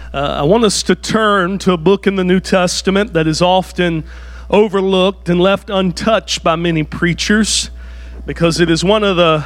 I want us to turn to a book in the New Testament that is often overlooked and left untouched by many preachers because it is one of the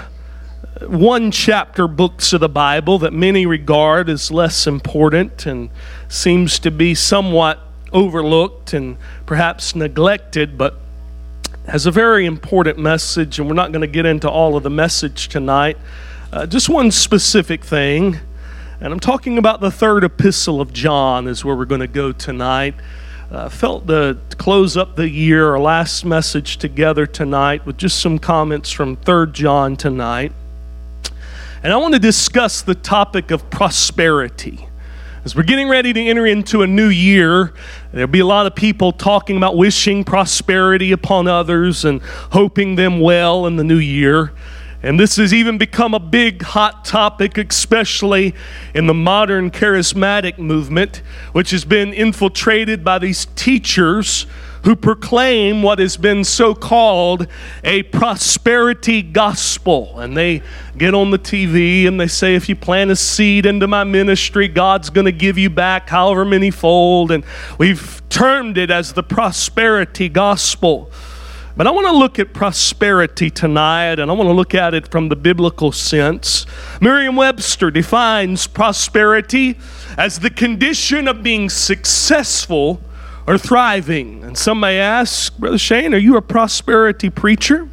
one-chapter books of the Bible that many regard as less important and seems to be somewhat overlooked and perhaps neglected, but has a very important message, and we're not going to get into all of the message tonight. Just one specific thing, and I'm talking about the third epistle of John is where we're going to go tonight. Felt to close up the year, our last message together tonight with just some comments from 3 John tonight. And I want to discuss the topic of prosperity. As we're getting ready to enter into a new year, there'll be a lot of people talking about wishing prosperity upon others and hoping them well in the new year. And this has even become a big hot topic, especially in the modern charismatic movement, which has been infiltrated by these teachers who proclaim what has been so-called a prosperity gospel. And they get on the TV and they say, if you plant a seed into my ministry, God's going to give you back however many fold. And we've termed it as the prosperity gospel. But I want to look at prosperity tonight, and I want to look at it from the biblical sense. Merriam-Webster defines prosperity as the condition of being successful or thriving. And some may ask, Brother Shane, are you a prosperity preacher?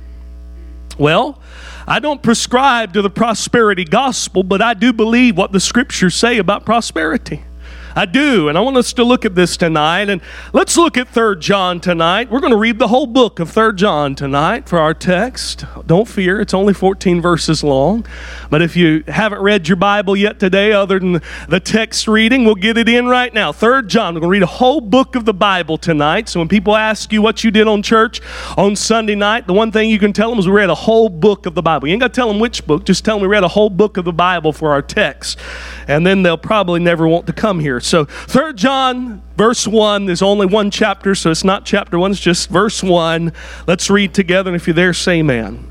Well, I don't prescribe to the prosperity gospel, but I do believe what the scriptures say about prosperity. I do, and I want us to look at this tonight. And let's look at 3 John tonight. We're going to read the whole book of 3 John tonight for our text. Don't fear, it's only 14 verses long. But if you haven't read your Bible yet today, other than the text reading, we'll get it in right now. 3 John, we're going to read a whole book of the Bible tonight. So when people ask you what you did on church on Sunday night, the one thing you can tell them is we read a whole book of the Bible. You ain't got to tell them which book, just tell them we read a whole book of the Bible for our text. And then they'll probably never want to come here. So 3 John, verse 1, there's only one chapter, so it's not chapter 1, it's just verse 1. Let's read together, and if you're there, say amen.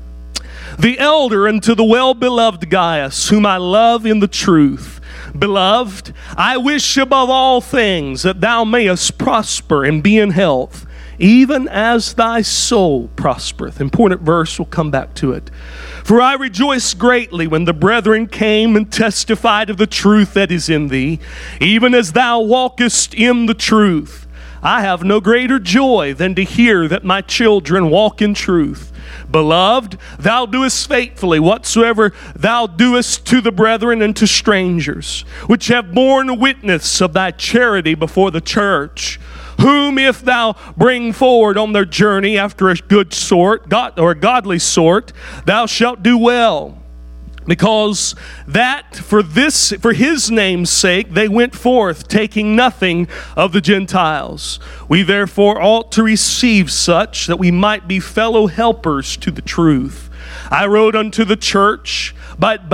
The elder unto the well-beloved Gaius, whom I love in the truth. Beloved, I wish above all things that thou mayest prosper and be in health, even as thy soul prospereth. Important verse, we'll come back to it. For I rejoiced greatly when the brethren came and testified of the truth that is in thee, even as thou walkest in the truth. I have no greater joy than to hear that my children walk in truth. Beloved, thou doest faithfully whatsoever thou doest to the brethren and to strangers, which have borne witness of thy charity before the church, whom if thou bring forward on their journey after a good sort, or a godly sort, thou shalt do well. Because that for his name's sake they went forth, taking nothing of the Gentiles. We therefore ought to receive such, that we might be fellow helpers to the truth. I wrote unto the church, but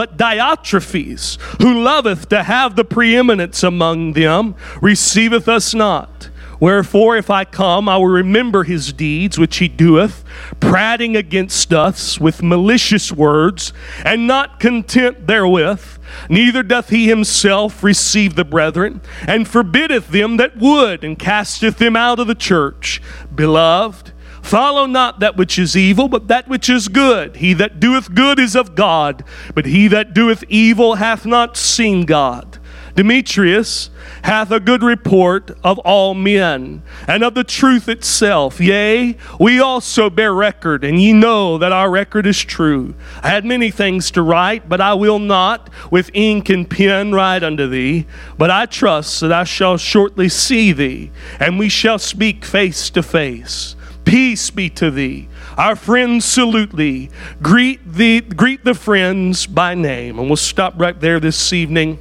Diotrephes, who loveth to have the preeminence among them, receiveth us not. Wherefore, if I come, I will remember his deeds which he doeth, prating against us with malicious words, and not content therewith. Neither doth he himself receive the brethren, and forbiddeth them that would, and casteth them out of the church. Beloved, follow not that which is evil, but that which is good. He that doeth good is of God, but he that doeth evil hath not seen God. Demetrius hath a good report of all men, and of the truth itself. Yea, we also bear record, and ye know that our record is true. I had many things to write, but I will not with ink and pen write unto thee. But I trust that I shall shortly see thee, and we shall speak face to face. Peace be to thee. Our friends salute thee. Greet the friends by name. And we'll stop right there this evening.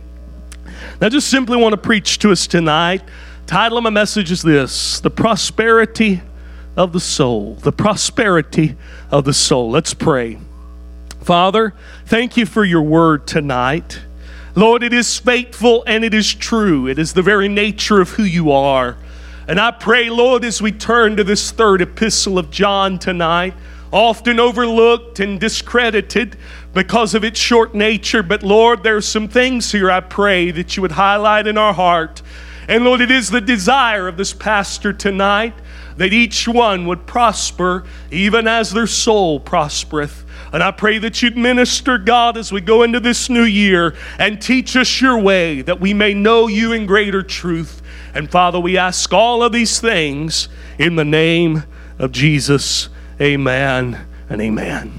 I just simply want to preach to us tonight. Title of my message is this: the prosperity of the soul. The prosperity of the soul. Let's pray. Father, thank you for your word tonight. Lord, it is faithful and it is true. It is the very nature of who you are. And I pray, Lord, as we turn to this third epistle of John tonight, often overlooked and discredited, because of its short nature. But Lord, there's some things here I pray that you would highlight in our heart. And Lord, it is the desire of this pastor tonight that each one would prosper even as their soul prospereth. And I pray that you'd minister, God, as we go into this new year and teach us your way, that we may know you in greater truth. And Father, we ask all of these things in the name of Jesus. Amen and amen.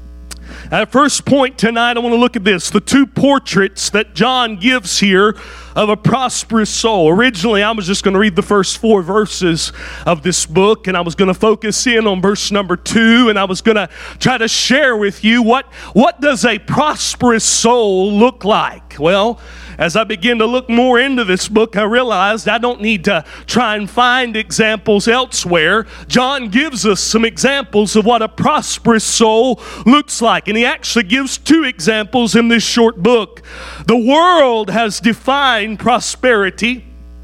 At first point tonight, I want to look at this, the two portraits that John gives here of a prosperous soul. Originally, I was just going to read the first 4 verses of this book, and I was going to focus in on verse number 2, and I was going to try to share with you what does a prosperous soul look like? Well, as I begin to look more into this book, I realized I don't need to try and find examples elsewhere. John gives us some examples of what a prosperous soul looks like. And he actually gives 2 examples in this short book. The world has defined prosperity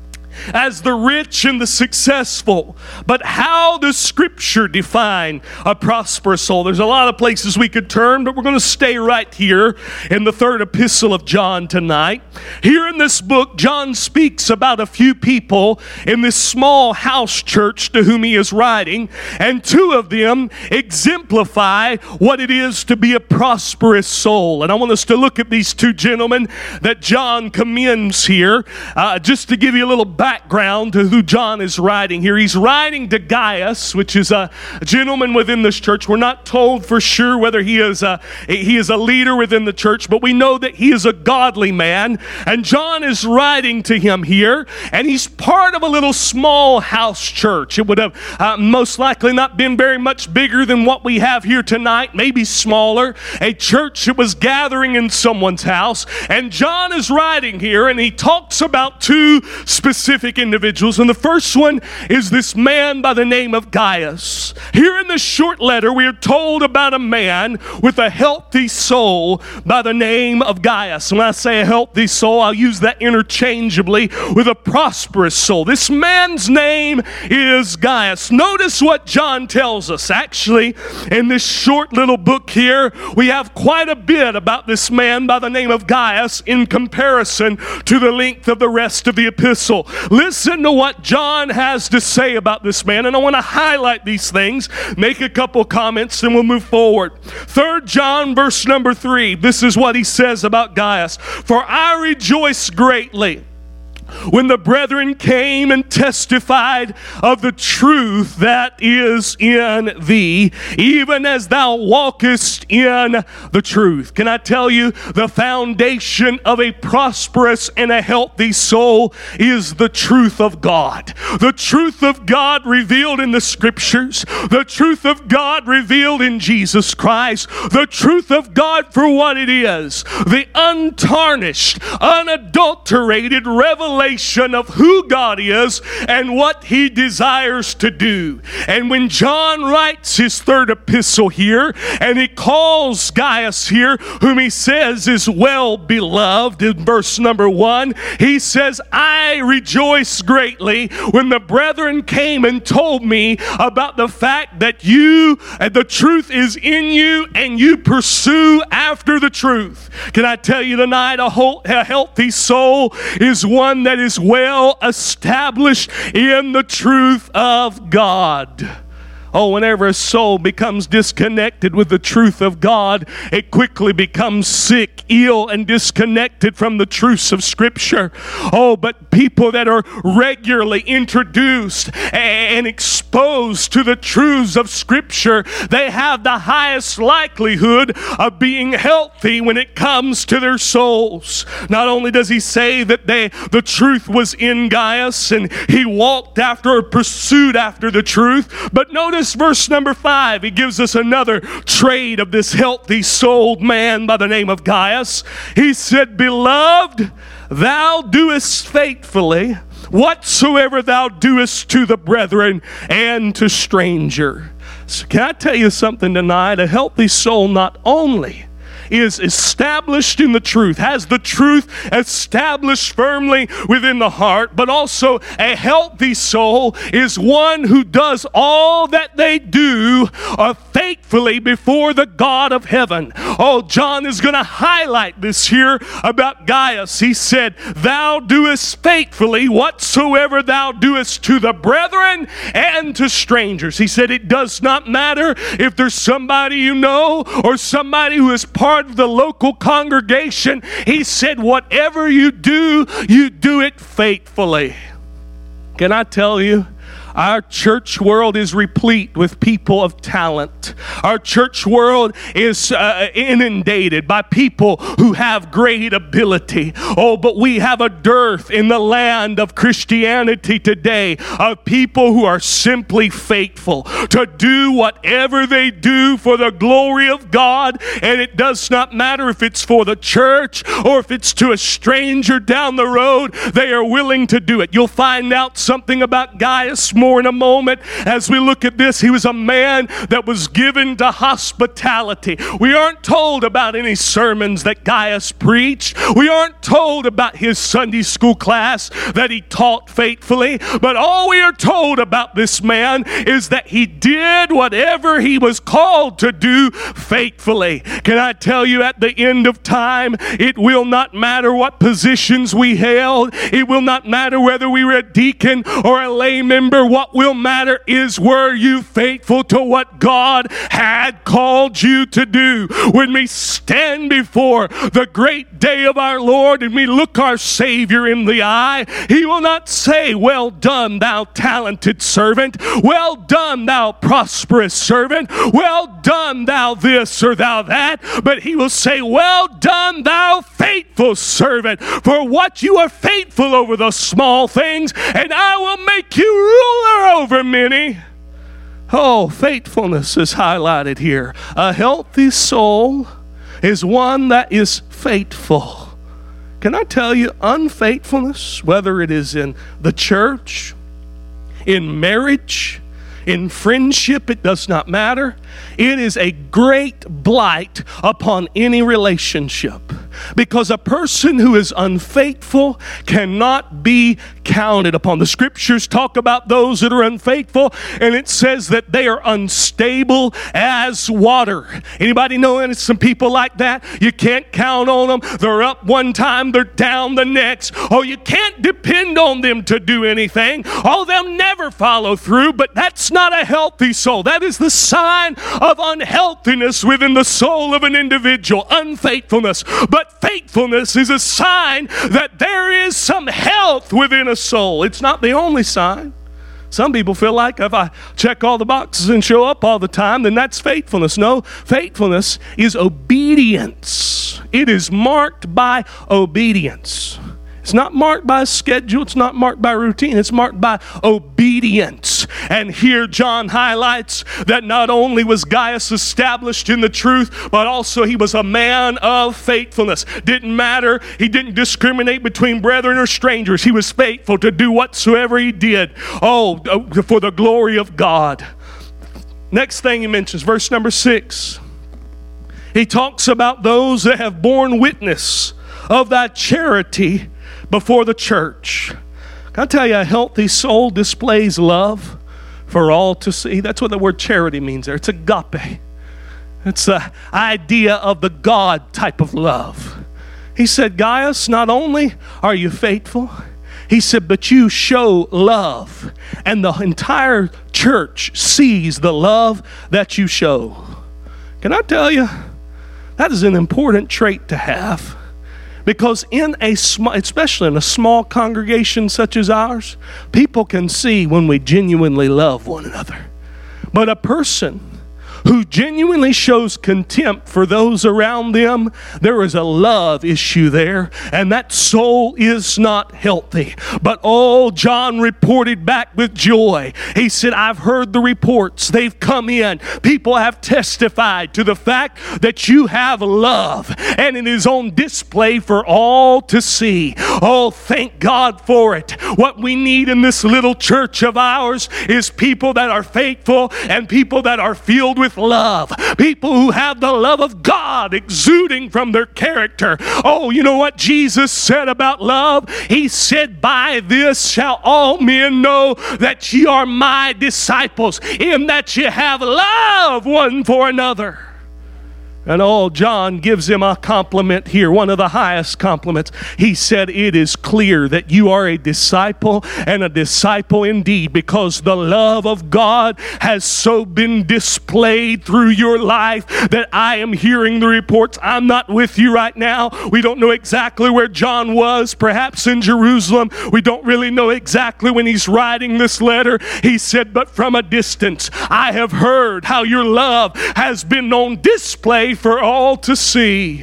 as the rich and the successful. But how does Scripture define a prosperous soul? There's a lot of places we could turn, but we're going to stay right here in the 3rd epistle of John tonight. Here in this book, John speaks about a few people in this small house church to whom he is writing, and 2 of them exemplify what it is to be a prosperous soul. And I want us to look at these 2 gentlemen that John commends here, just to give you a little background to who John is writing here. He's writing to Gaius, which is a gentleman within this church. We're not told for sure whether he is a leader within the church, but we know that he is a godly man. And John is writing to him here, and he's part of a little small house church. It would have most likely not been very much bigger than what we have here tonight, maybe smaller. A church that was gathering in someone's house. And John is writing here, and he talks about 2 specific individuals, and the first one is this man by the name of Gaius. Here in this short letter, we are told about a man with a healthy soul by the name of Gaius. When I say a healthy soul, I'll use that interchangeably with a prosperous soul. This man's name is Gaius. Notice what John tells us. Actually, in this short little book here, we have quite a bit about this man by the name of Gaius in comparison to the length of the rest of the epistle. Listen to what John has to say about this man, and I want to highlight these things, make a couple comments, and we'll move forward. 3 John verse number 3, this is what he says about Gaius. For I rejoice greatly when the brethren came and testified of the truth that is in thee, even as thou walkest in the truth. Can I tell you, the foundation of a prosperous and a healthy soul is the truth of God. The truth of God revealed in the Scriptures. The truth of God revealed in Jesus Christ. The truth of God for what it is. The untarnished, unadulterated revelation of who God is and what he desires to do. And when John writes his 3rd epistle here, and he calls Gaius here, whom he says is well beloved, in verse number 1, he says, I rejoice greatly when the brethren came and told me about the fact that you, and the truth is in you, and you pursue after the truth. Can I tell you tonight, a healthy soul is one that is well established in the truth of God. Oh, whenever a soul becomes disconnected with the truth of God, it quickly becomes sick, ill, and disconnected from the truths of Scripture. Oh, but people that are regularly introduced and exposed to the truths of Scripture, they have the highest likelihood of being healthy when it comes to their souls. Not only does he say that the truth was in Gaius and he walked after or pursued after the truth, but notice verse number 5, he gives us another trait of this healthy souled man by the name of Gaius. He said, Beloved, thou doest faithfully whatsoever thou doest to the brethren and to stranger. So can I tell you something tonight? A healthy soul not only is established in the truth, has the truth established firmly within the heart, but also a healthy soul is one who does all that they do faithfully before the God of heaven. Oh, John is going to highlight this here about Gaius. He said, thou doest faithfully whatsoever thou doest to the brethren and to strangers. He said, it does not matter if there's somebody you know or somebody who is part of the local congregation. He said, whatever you do it faithfully. Can I tell you? Our church world is replete with people of talent. Our church world is inundated by people who have great ability. Oh, but we have a dearth in the land of Christianity today of people who are simply faithful to do whatever they do for the glory of God. And it does not matter if it's for the church or if it's to a stranger down the road. They are willing to do it. You'll find out something about Gaius more in a moment as we look at this. He was a man that was given to hospitality. We aren't told about any sermons that Gaius preached. We aren't told about his Sunday school class that he taught faithfully. But all we are told about this man is that he did whatever he was called to do faithfully. Can I tell you, at the end of time, it will not matter what positions we held. It will not matter whether we were a deacon or a lay member. What will matter is, were you faithful to what God had called you to do? When we stand before the great day of our Lord and we look our Savior in the eye, He will not say, well done, thou talented servant. Well done, thou prosperous servant. Well done, thou this or thou that. But He will say, well done, thou faithful servant. For what you are faithful over the small things, and I will make you ruler over many. Oh, faithfulness is highlighted here. A healthy soul is one that is faithful. Can I tell you, unfaithfulness, whether it is in the church, in marriage, in friendship, it does not matter. It is a great blight upon any relationship, because a person who is unfaithful cannot be counted upon. The scriptures talk about those that are unfaithful, and it says that they are unstable as water. Anybody know some people like that? You can't count on them. They're up one time, they're down the next. Oh, you can't depend on them to do anything. Oh, they'll never follow through. But that's not a healthy soul. That is the sign of unhealthiness within the soul of an individual, unfaithfulness. But faithfulness is a sign that there is some health within a soul. It's not the only sign. Some people feel like if I check all the boxes and show up all the time, then that's faithfulness. No, faithfulness is obedience. It is marked by obedience. It's not marked by a schedule. It's not marked by routine. It's marked by obedience. And here John highlights that not only was Gaius established in the truth, but also he was a man of faithfulness. Didn't matter. He didn't discriminate between brethren or strangers. He was faithful to do whatsoever he did. Oh, for the glory of God. Next thing he mentions, verse number 6. He talks about those that have borne witness of thy charity before the church. Can I tell you, a healthy soul displays love for all to see. That's what the word charity means there. It's agape. It's the idea of the God type of love. He said, Gaius, not only are you faithful, he said, but you show love. And the entire church sees the love that you show. Can I tell you, that is an important trait to have. Because especially in a small congregation such as ours, people can see when we genuinely love one another. But a person who genuinely shows contempt for those around them, there is a love issue there, and that soul is not healthy. But John reported back with joy. He said, I've heard the reports. They've come in. People have testified to the fact that you have love, and it is on display for all to see. Oh, thank God for it. What we need in this little church of ours is people that are faithful and people that are filled with love. People who have the love of God exuding from their character. Oh, you know what Jesus said about love? He said, by this shall all men know that ye are my disciples, in that ye have love one for another. And John gives him a compliment here, one of the highest compliments. He said, it is clear that you are a disciple, and a disciple indeed, because the love of God has so been displayed through your life that I am hearing the reports. I'm not with you right now. We don't know exactly where John was, perhaps in Jerusalem. We don't really know exactly when he's writing this letter. He said, but from a distance, I have heard how your love has been on display for all to see.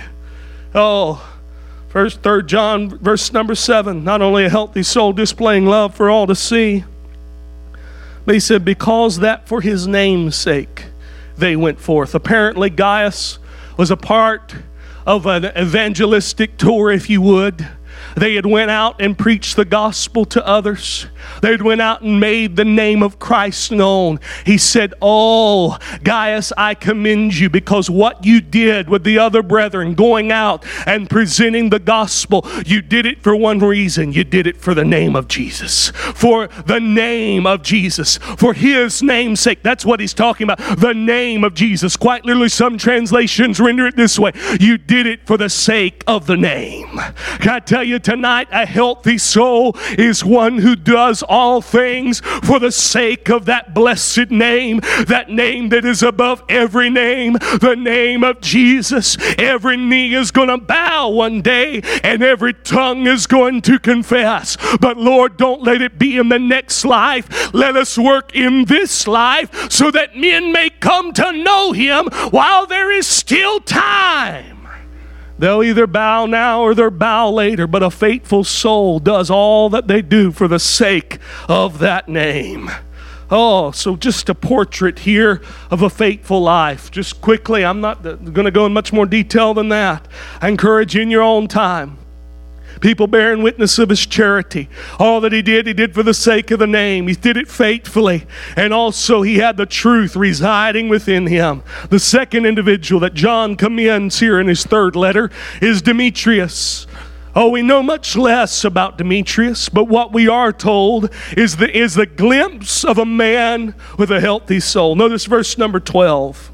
First, 3 John, verse number 7. Not only a healthy soul displaying love for all to see, but he said, because that for his name's sake they went forth. Apparently, Gaius was a part of an evangelistic tour, if you would. They had went out and preached the gospel to others. They had went out and made the name of Christ known. He said, Gaius, I commend you, because what you did with the other brethren, going out and presenting the gospel, you did it for one reason. You did it for the name of Jesus. For the name of Jesus. For his name's sake. That's what he's talking about. The name of Jesus. Quite literally, some translations render it this way. You did it for the sake of the name. Can I tell you tonight, a healthy soul is one who does all things for the sake of that blessed name, that name that is above every name, the name of Jesus. Every knee is going to bow one day, and every tongue is going to confess. But Lord, don't let it be in the next life. Let us work in this life so that men may come to know him while there is still time. They'll either bow now or they'll bow later, but a faithful soul does all that they do for the sake of that name. So just a portrait here of a faithful life. Just quickly, I'm not going to go in much more detail than that. I encourage you in your own time. People bearing witness of his charity. All that he did for the sake of the name. He did it faithfully. And also he had the truth residing within him. The second individual that John commends here in his third letter is Demetrius. We know much less about Demetrius, but what we are told is the glimpse of a man with a healthy soul. Notice verse number 12.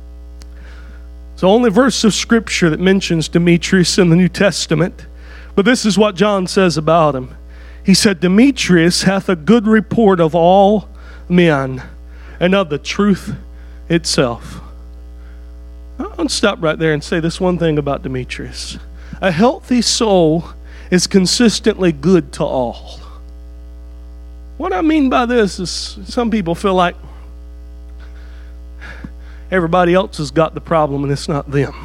It's the only verse of Scripture that mentions Demetrius in the New Testament. But this is what John says about him. He said, Demetrius hath a good report of all men, and of the truth itself. I'll stop right there and say this one thing about Demetrius. A healthy soul is consistently good to all. What I mean by this is some people feel like everybody else has got the problem and it's not them.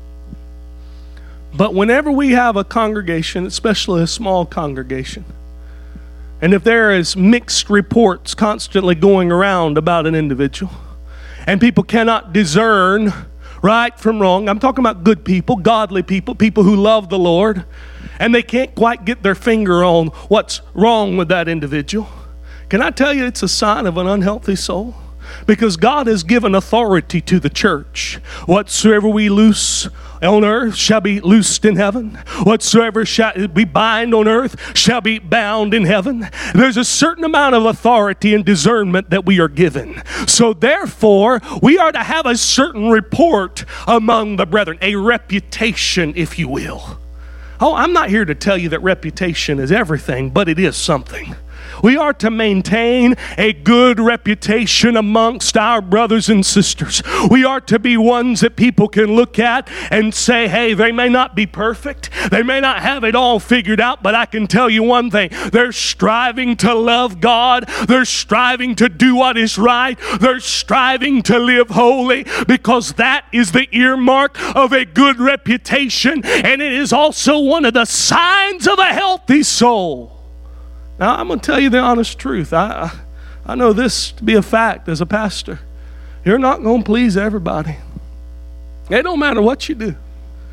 But whenever we have a congregation, especially a small congregation, and if there is mixed reports constantly going around about an individual, and people cannot discern right from wrong, I'm talking about good people, godly people, people who love the Lord, and they can't quite get their finger on what's wrong with that individual, can I tell you it's a sign of an unhealthy soul? Because God has given authority to the church. Whatsoever we loose on earth shall be loosed in heaven. Whatsoever shall be bind on earth shall be bound in heaven. There's a certain amount of authority and discernment that we are given. So therefore, we are to have a certain report among the brethren, a reputation, if you will. I'm not here to tell you that reputation is everything, but it is something. We are to maintain a good reputation amongst our brothers and sisters. We are to be ones that people can look at and say, hey, they may not be perfect. They may not have it all figured out, but I can tell you one thing. They're striving to love God. They're striving to do what is right. They're striving to live holy, because that is the earmark of a good reputation, and it is also one of the signs of a healthy soul. Now, I'm going to tell you the honest truth. I know this to be a fact as a pastor. You're not going to please everybody. It don't matter what you do.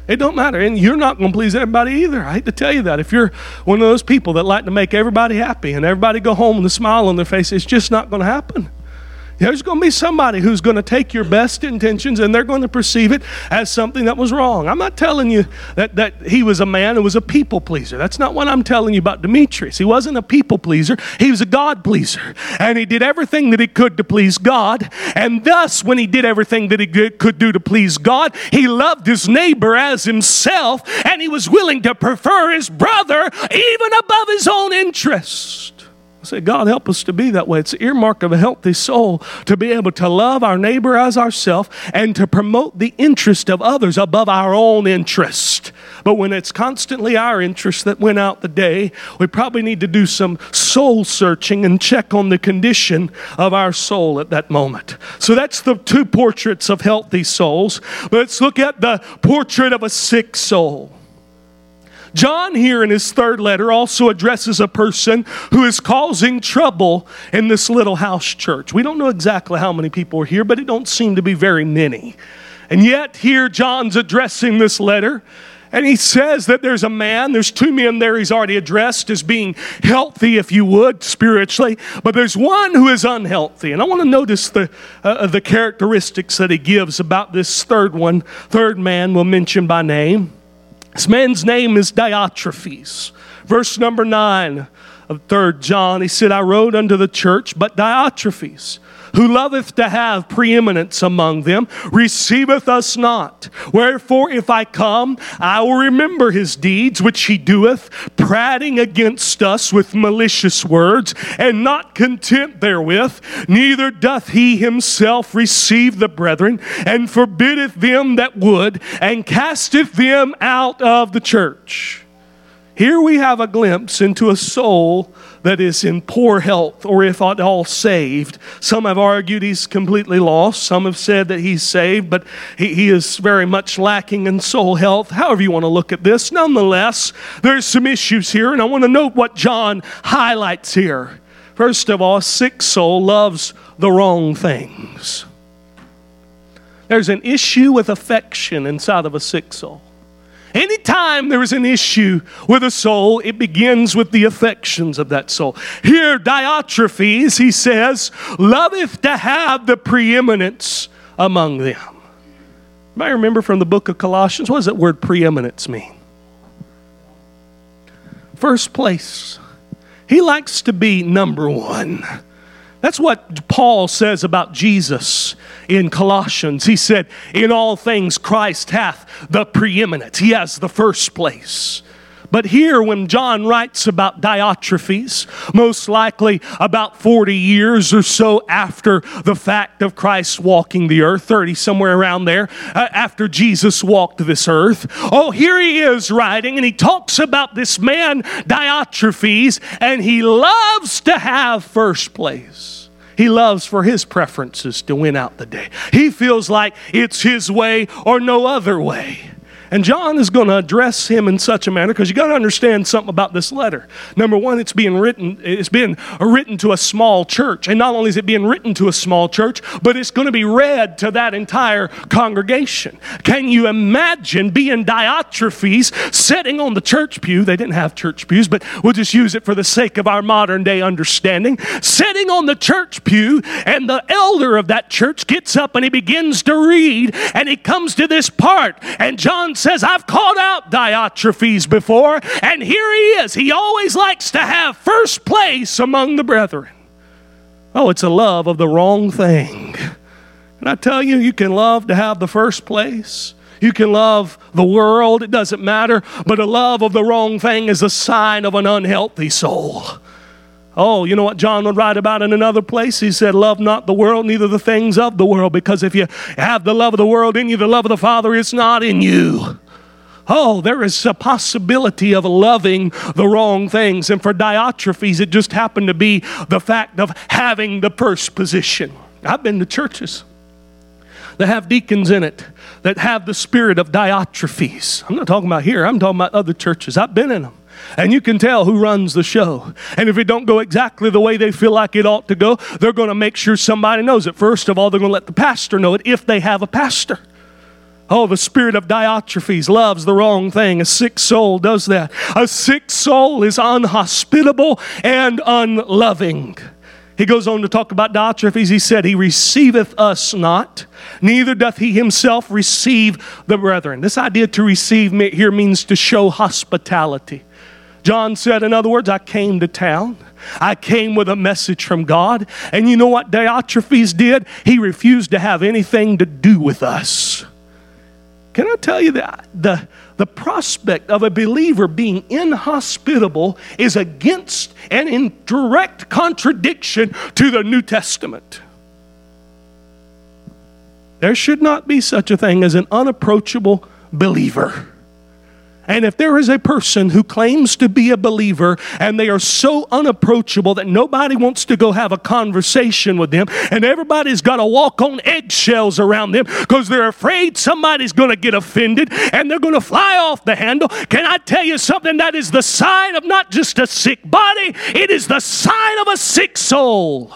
It don't matter. And you're not going to please everybody either. I hate to tell you that. If you're one of those people that like to make everybody happy and everybody go home with a smile on their face, it's just not going to happen. There's going to be somebody who's going to take your best intentions and they're going to perceive it as something that was wrong. I'm not telling you that he was a man who was a people pleaser. That's not what I'm telling you about Demetrius. He wasn't a people pleaser. He was a God pleaser. And he did everything that he could to please God. And thus, when he did everything that he could do to please God, he loved his neighbor as himself, and he was willing to prefer his brother even above his own interest. Say, God, help us to be that way. It's the earmark of a healthy soul to be able to love our neighbor as ourselves and to promote the interest of others above our own interest. But when it's constantly our interest that win out the day, we probably need to do some soul searching and check on the condition of our soul at that moment. So that's the two portraits of healthy souls. Let's look at the portrait of a sick soul. John here in his third letter also addresses a person who is causing trouble in this little house church. We don't know exactly how many people are here, but it don't seem to be very many. And yet here John's addressing this letter, and he says that there's two men there he's already addressed as being healthy, if you would, spiritually, but there's one who is unhealthy. And I want to notice the characteristics that he gives about this third man we'll mention by name. This man's name is Diotrephes. Verse number 9 of 3 John, he said, I wrote unto the church, but Diotrephes, who loveth to have preeminence among them, receiveth us not. Wherefore, if I come, I will remember his deeds which he doeth, prating against us with malicious words, and not content therewith, neither doth he himself receive the brethren, and forbiddeth them that would, and casteth them out of the church. Here we have a glimpse into a soul that is in poor health, or if at all saved. Some have argued he's completely lost. Some have said that he's saved, but he is very much lacking in soul health. However you want to look at this. Nonetheless, there's some issues here, and I want to note what John highlights here. First of all, a sick soul loves the wrong things. There's an issue with affection inside of a sick soul. Anytime there is an issue with a soul, it begins with the affections of that soul. Here, Diotrephes, he says, loveth to have the preeminence among them. You might remember from the book of Colossians, what does that word preeminence mean? First place. He likes to be number one. That's what Paul says about Jesus in Colossians. He said, in all things Christ hath the preeminence. He has the first place. But here when John writes about Diotrephes, most likely about 40 years or so after the fact of Christ walking the earth, 30 somewhere around there, after Jesus walked this earth. Oh, here he is writing, and he talks about this man Diotrephes, and he loves to have first place. He loves for his preferences to win out the day. He feels like it's his way or no other way. And John is going to address him in such a manner, because you got to understand something about this letter. Number one, it's being written to a small church. And not only is it being written to a small church, but it's going to be read to that entire congregation. Can you imagine being Diotrephes sitting on the church pew? They didn't have church pews, but we'll just use it for the sake of our modern day understanding. Sitting on the church pew, and the elder of that church gets up and he begins to read, and he comes to this part, and John says, I've called out Diotrephes before, and here he is. He always likes to have first place among the brethren. Oh, it's a love of the wrong thing. And I tell you, you can love to have the first place. You can love the world. It doesn't matter. But a love of the wrong thing is a sign of an unhealthy soul. Oh, you know what John would write about in another place? He said, love not the world, neither the things of the world. Because if you have the love of the world in you, the love of the Father is not in you. Oh, there is a possibility of loving the wrong things. And for Diotrephes, it just happened to be the fact of having the first position. I've been to churches that have deacons in it that have the spirit of Diotrephes. I'm not talking about here. I'm talking about other churches. I've been in them. And you can tell who runs the show. And if it don't go exactly the way they feel like it ought to go, they're going to make sure somebody knows it. First of all, they're going to let the pastor know it if they have a pastor. Oh, the spirit of Diotrephes loves the wrong thing. A sick soul does that. A sick soul is unhospitable and unloving. He goes on to talk about Diotrephes. He said, he receiveth us not, neither doth he himself receive the brethren. This idea to receive here means to show hospitality. John said, in other words, I came to town. I came with a message from God. And you know what Diotrephes did? He refused to have anything to do with us. Can I tell you that the prospect of a believer being inhospitable is against and in direct contradiction to the New Testament? There should not be such a thing as an unapproachable believer. And if there is a person who claims to be a believer and they are so unapproachable that nobody wants to go have a conversation with them and everybody's got to walk on eggshells around them because they're afraid somebody's going to get offended and they're going to fly off the handle, can I tell you something? That is the sign of not just a sick body, it is the sign of a sick soul.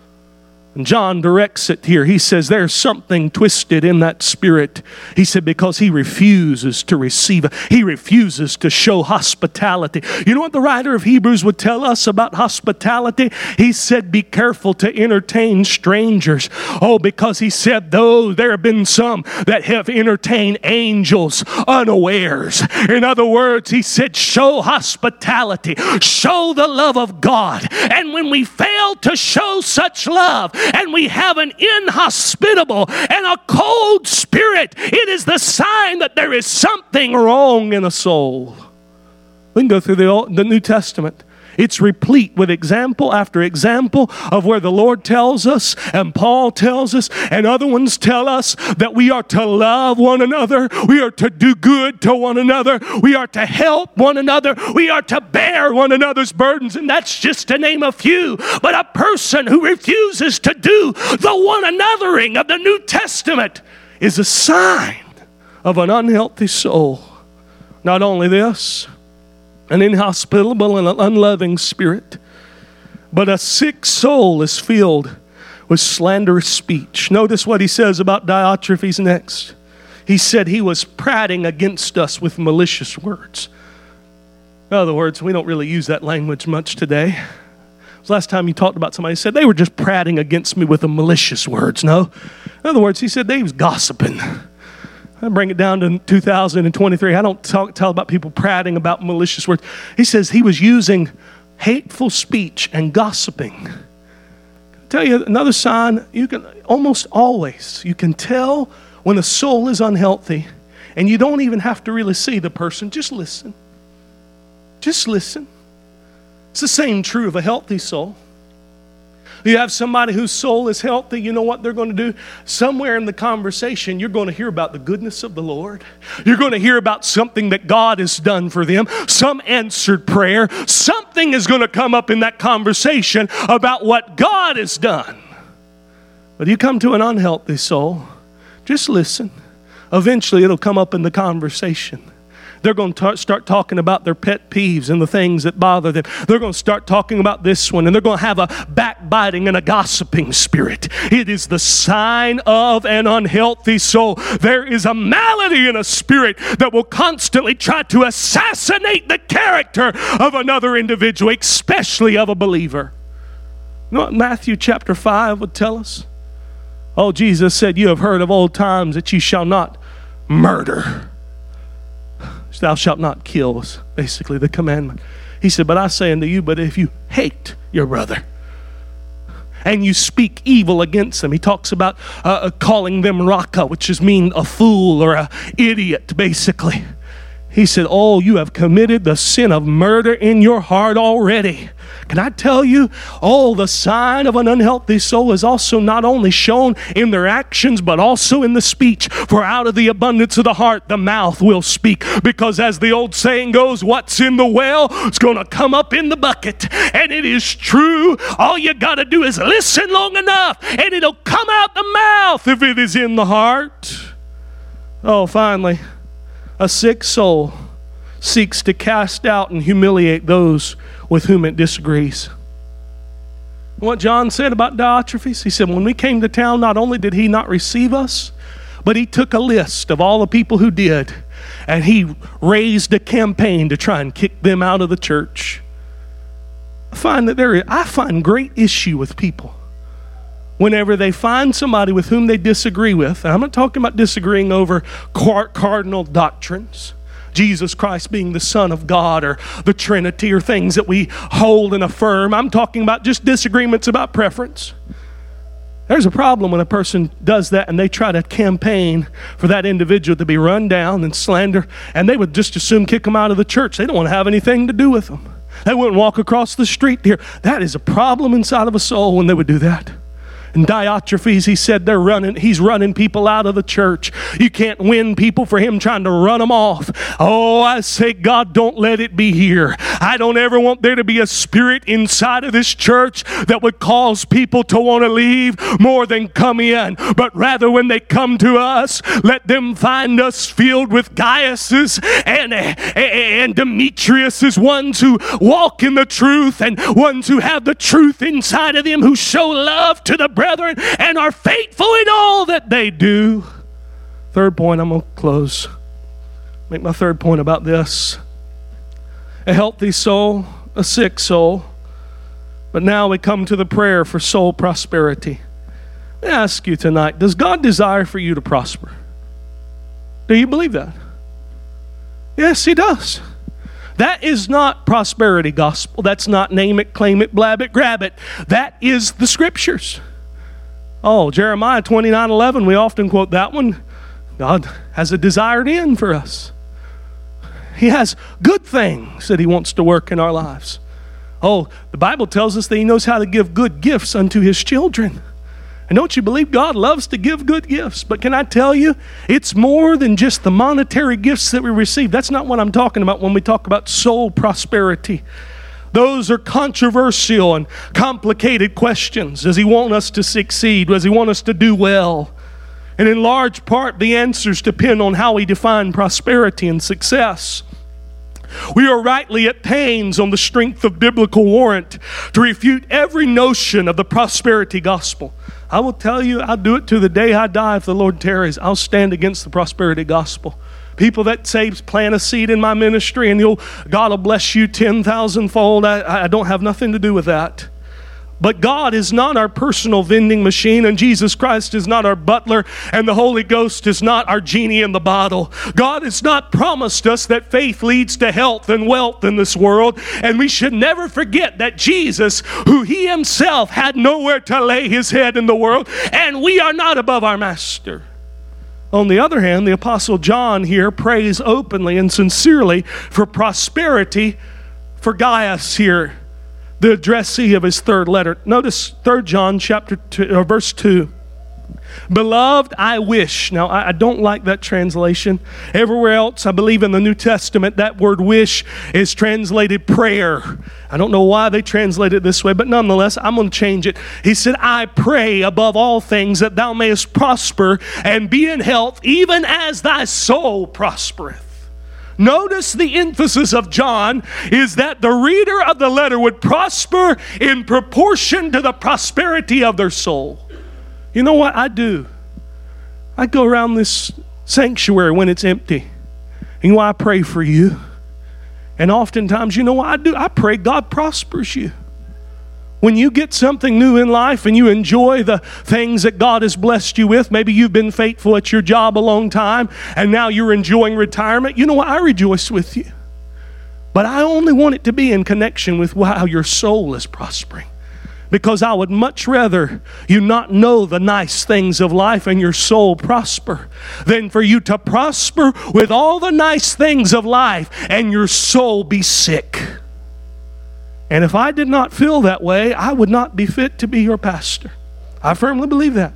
And John directs it here. He says there's something twisted in that spirit. He said because he refuses to receive it. He refuses to show hospitality. You know what the writer of Hebrews would tell us about hospitality? He said be careful to entertain strangers. Oh, because he said though there have been some that have entertained angels unawares. In other words, he said show hospitality. Show the love of God. And when we fail to show such love, and we have an inhospitable and a cold spirit, it is the sign that there is something wrong in a soul. We can go through the New Testament. It's replete with example after example of where the Lord tells us and Paul tells us and other ones tell us that we are to love one another. We are to do good to one another. We are to help one another. We are to bear one another's burdens. And that's just to name a few. But a person who refuses to do the one anothering of the New Testament is a sign of an unhealthy soul. Not only this, an inhospitable and an unloving spirit, but a sick soul is filled with slanderous speech. Notice what he says about Diotrephes next. He said he was prating against us with malicious words. In other words, we don't really use that language much today. It was last time you talked about somebody said they were just prating against me with the malicious words. No. In other words, he said they was gossiping. I bring it down to 2023. I don't tell about people prating about malicious words. He says he was using hateful speech and gossiping. I'll tell you another sign, you can almost always, you can tell when a soul is unhealthy and you don't even have to really see the person. Just listen. Just listen. It's the same true of a healthy soul. You have somebody whose soul is healthy, you know what they're going to do? Somewhere in the conversation, you're going to hear about the goodness of the Lord. You're going to hear about something that God has done for them, some answered prayer. Something is going to come up in that conversation about what God has done. But you come to an unhealthy soul, just listen. Eventually, it'll come up in the conversation. They're going to start talking about their pet peeves and the things that bother them. They're going to start talking about this one, and they're going to have a backbiting and a gossiping spirit. It is the sign of an unhealthy soul. There is a malady in a spirit that will constantly try to assassinate the character of another individual, especially of a believer. You know what Matthew chapter 5 would tell us? Oh, Jesus said, you have heard of old times that you shall not murder. Thou shalt not kill is basically the commandment. He said, but I say unto you, but if you hate your brother and you speak evil against them, he talks about calling them raka, which is mean a fool or a idiot, basically. He said, oh, you have committed the sin of murder in your heart already. Can I tell you, the sign of an unhealthy soul is also not only shown in their actions, but also in the speech. For out of the abundance of the heart, the mouth will speak. Because as the old saying goes, what's in the well is going to come up in the bucket. And it is true. All you got to do is listen long enough, and it'll come out the mouth if it is in the heart. Oh, finally, a sick soul seeks to cast out and humiliate those with whom it disagrees. What John said about Diotrephes, he said, when we came to town, not only did he not receive us, But he took a list of all the people who did, and he raised a campaign to try and kick them out of the church. I find great issue with people whenever they find somebody with whom they disagree with. And I'm not talking about disagreeing over cardinal doctrines, Jesus Christ being the Son of God or the Trinity or things that we hold and affirm. I'm talking about just disagreements about preference. There's a problem when a person does that and they try to campaign for that individual to be run down and slander, and they would just as soon kick them out of the church. They don't want to have anything to do with them. They wouldn't walk across the street here. That is a problem inside of a soul when they would do that. And Diotrephes, he said he's running people out of the church. You can't win people for him trying to run them off. Oh, I say, God, don't let it be here. I don't ever want there to be a spirit inside of this church that would cause people to want to leave more than come in. But rather, when they come to us, let them find us filled with Gaiuses and Demetriuses, ones who walk in the truth and ones who have the truth inside of them, who show love to the brethren and are faithful in all that they do. Third point, I'm going to close. Make my third point about this. A healthy soul, a sick soul. But now we come to the prayer for soul prosperity. Let me ask you tonight, does God desire for you to prosper? Do you believe that? Yes, He does. That is not prosperity gospel. That's not name it, claim it, blab it, grab it. That is the Scriptures. Oh, Jeremiah 29:11, we often quote that one. God has a desired end for us. He has good things that He wants to work in our lives. Oh, the Bible tells us that He knows how to give good gifts unto His children. And don't you believe God loves to give good gifts? But can I tell you, it's more than just the monetary gifts that we receive. That's not what I'm talking about when we talk about soul prosperity. Those are controversial and complicated questions. Does He want us to succeed? Does He want us to do well? And in large part, the answers depend on how we define prosperity and success. We are rightly at pains on the strength of biblical warrant to refute every notion of the prosperity gospel. I will tell you, I'll do it to the day I die if the Lord tarries. I'll stand against the prosperity gospel. People that say, plant a seed in my ministry and God will bless you 10,000-fold. I don't have nothing to do with that. But God is not our personal vending machine, and Jesus Christ is not our butler, and the Holy Ghost is not our genie in the bottle. God has not promised us that faith leads to health and wealth in this world, and we should never forget that Jesus, who He Himself had nowhere to lay His head in the world, and we are not above our Master. On the other hand, the Apostle John here prays openly and sincerely for prosperity for Gaius here, the addressee of his third letter. Notice 3 John chapter 2, or verse 2. Beloved, I wish. Now, I don't like that translation. Everywhere else, I believe in the New Testament, that word wish is translated prayer. I don't know why they translate it this way, but nonetheless, I'm going to change it. He said, I pray above all things that thou mayest prosper and be in health, even as thy soul prospereth. Notice the emphasis of John is that the reader of the letter would prosper in proportion to the prosperity of their soul. You know what I do? I go around this sanctuary when it's empty. And you know I pray for you. And oftentimes, you know what I do? I pray God prospers you. When you get something new in life and you enjoy the things that God has blessed you with, maybe you've been faithful at your job a long time and now you're enjoying retirement, you know what? I rejoice with you. But I only want it to be in connection with how your soul is prospering. Because I would much rather you not know the nice things of life and your soul prosper than for you to prosper with all the nice things of life and your soul be sick. And if I did not feel that way, I would not be fit to be your pastor. I firmly believe that.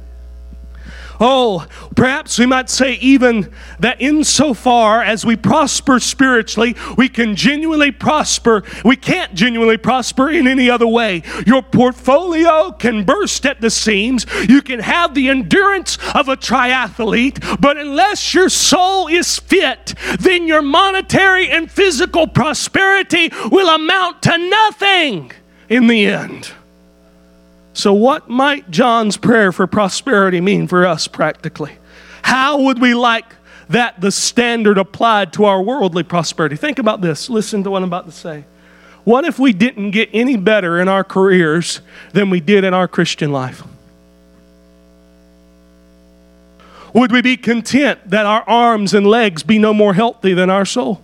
Oh, perhaps we might say even that insofar as we prosper spiritually, we can genuinely prosper. We can't genuinely prosper in any other way. Your portfolio can burst at the seams. You can have the endurance of a triathlete, but unless your soul is fit, then your monetary and physical prosperity will amount to nothing in the end. So what might John's prayer for prosperity mean for us practically? How would we like that the standard applied to our worldly prosperity? Think about this. Listen to what I'm about to say. What if we didn't get any better in our careers than we did in our Christian life? Would we be content that our arms and legs be no more healthy than our soul?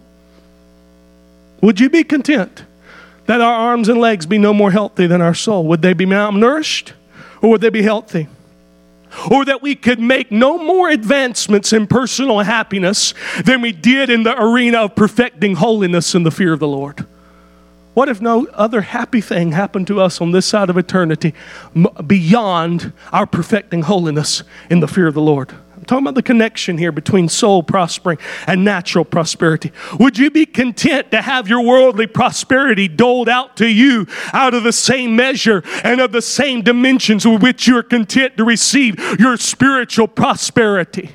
Would you be content that our arms and legs be no more healthy than our soul? Would they be malnourished or would they be healthy? Or that we could make no more advancements in personal happiness than we did in the arena of perfecting holiness in the fear of the Lord? What if no other happy thing happened to us on this side of eternity beyond our perfecting holiness in the fear of the Lord? I'm talking about the connection here between soul prospering and natural prosperity. Would you be content to have your worldly prosperity doled out to you out of the same measure and of the same dimensions with which you are content to receive your spiritual prosperity?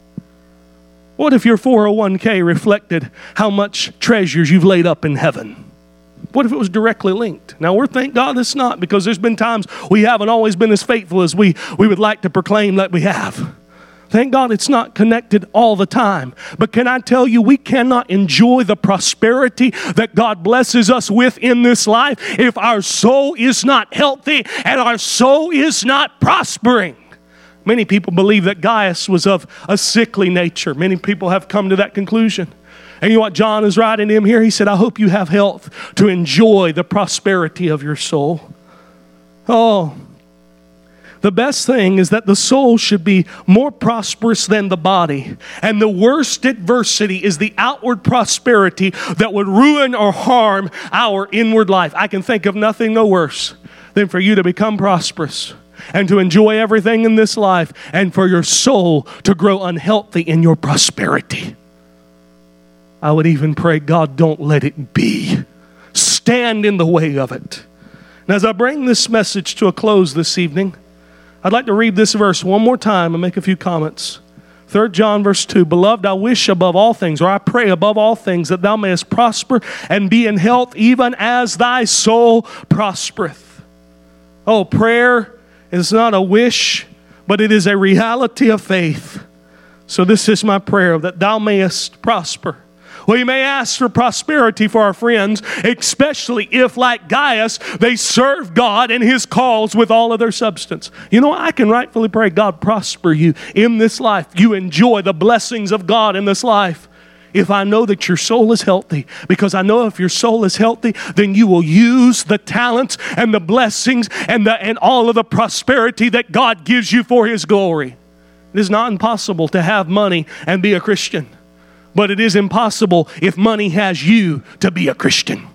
What if your 401k reflected how much treasures you've laid up in heaven? What if it was directly linked? Now, thank God it's not, because there's been times we haven't always been as faithful as we would like to proclaim that we have. Thank God it's not connected all the time. But can I tell you, we cannot enjoy the prosperity that God blesses us with in this life if our soul is not healthy and our soul is not prospering. Many people believe that Gaius was of a sickly nature. Many people have come to that conclusion. And you know what John is writing to him here? He said, I hope you have health to enjoy the prosperity of your soul. Oh, the best thing is that the soul should be more prosperous than the body. And the worst adversity is the outward prosperity that would ruin or harm our inward life. I can think of nothing no worse than for you to become prosperous and to enjoy everything in this life and for your soul to grow unhealthy in your prosperity. I would even pray, God, don't let it be. Stand in the way of it. And as I bring this message to a close this evening, I'd like to read this verse one more time and make a few comments. 3 John verse 2, Beloved, I wish above all things, or I pray above all things, that thou mayest prosper and be in health, even as thy soul prospereth. Oh, prayer is not a wish, but it is a reality of faith. So this is my prayer, that thou mayest prosper. Well, you may ask for prosperity for our friends, especially if, like Gaius, they serve God and His calls with all of their substance. You know, I can rightfully pray, God, prosper you in this life. You enjoy the blessings of God in this life. If I know that your soul is healthy, because I know if your soul is healthy, then you will use the talents and the blessings and all of the prosperity that God gives you for His glory. It is not impossible to have money and be a Christian. But it is impossible if money has you to be a Christian.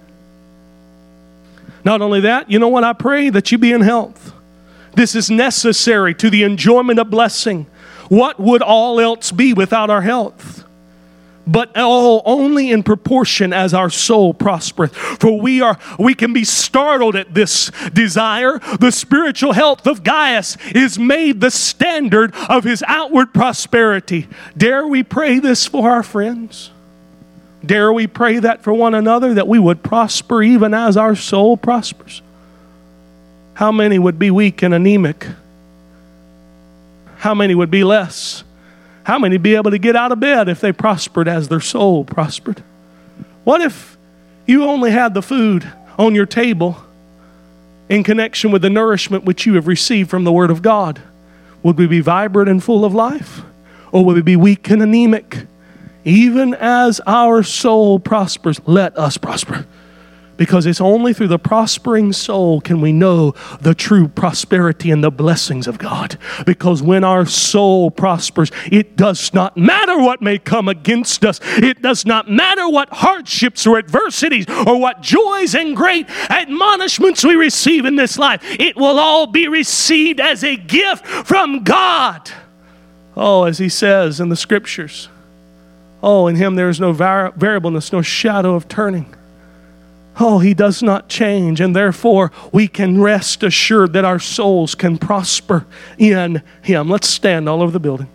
Not only that, you know what? I pray that you be in health. This is necessary to the enjoyment of blessing. What would all else be without our health? But all only in proportion as our soul prospereth. For we can be startled at this desire. The spiritual health of Gaius is made the standard of his outward prosperity. Dare we pray this for our friends? Dare we pray that for one another, that we would prosper even as our soul prospers? How many would be weak and anemic? How many would be less? How many be able to get out of bed if they prospered as their soul prospered? What if you only had the food on your table in connection with the nourishment which you have received from the Word of God? Would we be vibrant and full of life? Or would we be weak and anemic? Even as our soul prospers, let us prosper. Because it's only through the prospering soul can we know the true prosperity and the blessings of God. Because when our soul prospers, it does not matter what may come against us. It does not matter what hardships or adversities or what joys and great admonishments we receive in this life. It will all be received as a gift from God. Oh, as He says in the Scriptures, oh, in Him there is no variableness, no shadow of turning. Oh, He does not change, and therefore we can rest assured that our souls can prosper in Him. Let's stand all over the building.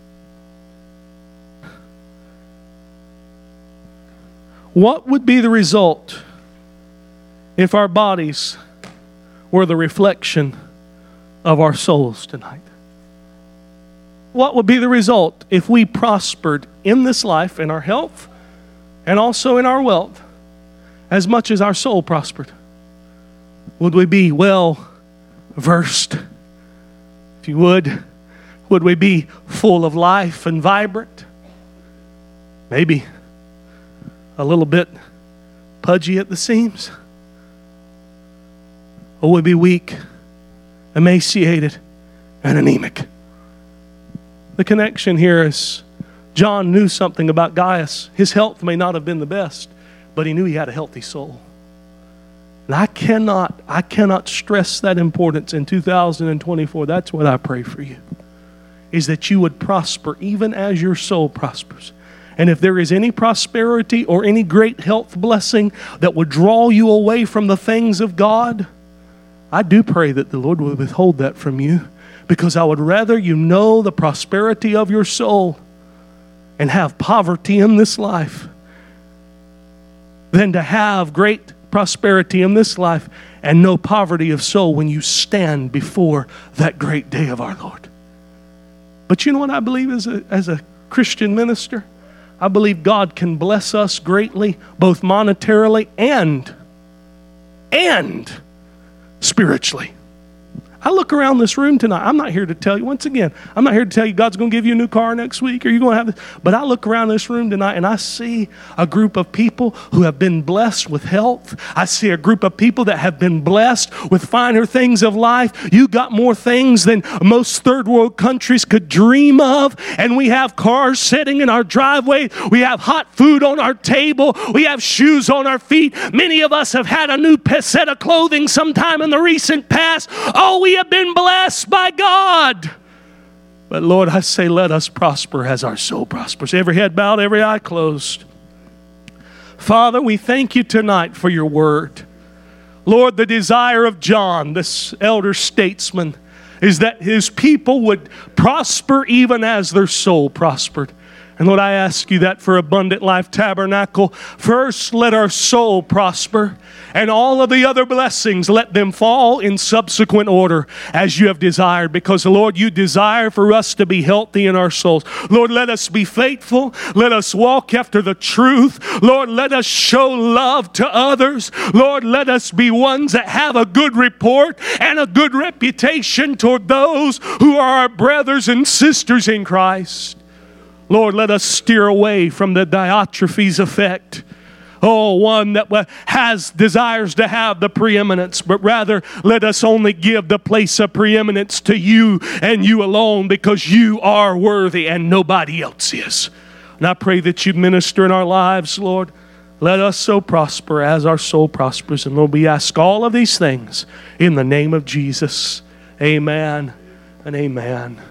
What would be the result if our bodies were the reflection of our souls tonight? what would be the result if we prospered in this life, in our health, and also in our wealth, as much as our soul prospered? Would we be well versed? If you would we be full of life and vibrant? Maybe a little bit pudgy at the seams? Or would we be weak, emaciated, and anemic? The connection here is John knew something about Gaius. His health may not have been the best, but he knew he had a healthy soul. And I cannot stress that importance in 2024. That's what I pray for you, is that you would prosper even as your soul prospers. And if there is any prosperity or any great health blessing that would draw you away from the things of God, I do pray that the Lord will withhold that from you, because I would rather you know the prosperity of your soul and have poverty in this life than to have great prosperity in this life and no poverty of soul when you stand before that great day of our Lord. But you know what I believe as a Christian minister? I believe God can bless us greatly, both monetarily and spiritually. I look around this room tonight. I'm not here to tell you, once again, I'm not here to tell you God's going to give you a new car next week or you're going to have this. But I look around this room tonight and I see a group of people who have been blessed with health. I see a group of people that have been blessed with finer things of life. You got more things than most third world countries could dream of. And we have cars sitting in our driveway. We have hot food on our table. We have shoes on our feet. Many of us have had a new set of clothing sometime in the recent past. Oh, we have been blessed by God. But Lord, I say, let us prosper as our soul prospers. Every head bowed, every eye closed. Father, we thank you tonight for your word. Lord, the desire of John, this elder statesman, is that his people would prosper even as their soul prospered. And Lord, I ask you that for Abundant Life Tabernacle. First, let our soul prosper, and all of the other blessings, let them fall in subsequent order as you have desired. Because, Lord, you desire for us to be healthy in our souls. Lord, let us be faithful. Let us walk after the truth. Lord, let us show love to others. Lord, let us be ones that have a good report and a good reputation toward those who are our brothers and sisters in Christ. Lord, let us steer away from the Diotrephes effect. Oh, one that desires to have the preeminence, but rather let us only give the place of preeminence to you and you alone, because you are worthy and nobody else is. And I pray that you minister in our lives, Lord. Let us so prosper as our soul prospers. And Lord, we ask all of these things in the name of Jesus. Amen and amen.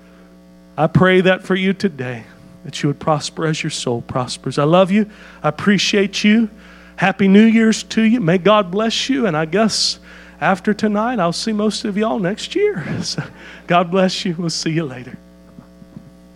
I pray that for you today, that you would prosper as your soul prospers. I love you. I appreciate you. Happy New Year's to you. May God bless you. And I guess after tonight, I'll see most of y'all next year. So God bless you. We'll see you later.